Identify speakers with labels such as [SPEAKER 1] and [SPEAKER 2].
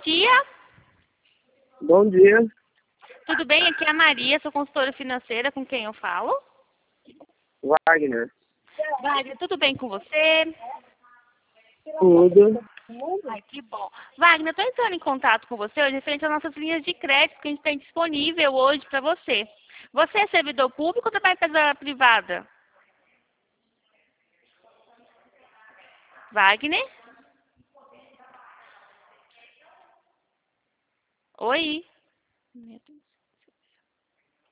[SPEAKER 1] dia.
[SPEAKER 2] Bom dia,
[SPEAKER 1] Tudo bem? Aqui é a Maria, sou consultora financeira. Com quem eu falo?
[SPEAKER 2] Wagner.
[SPEAKER 1] Wagner, tudo bem com você?
[SPEAKER 2] Tudo.
[SPEAKER 1] Ai, que bom. Wagner, eu estou entrando em contato com você hoje referente às nossas linhas de crédito que a gente tem disponível hoje para você. Você é servidor público ou trabalha em empresa privada? Wagner? Oi?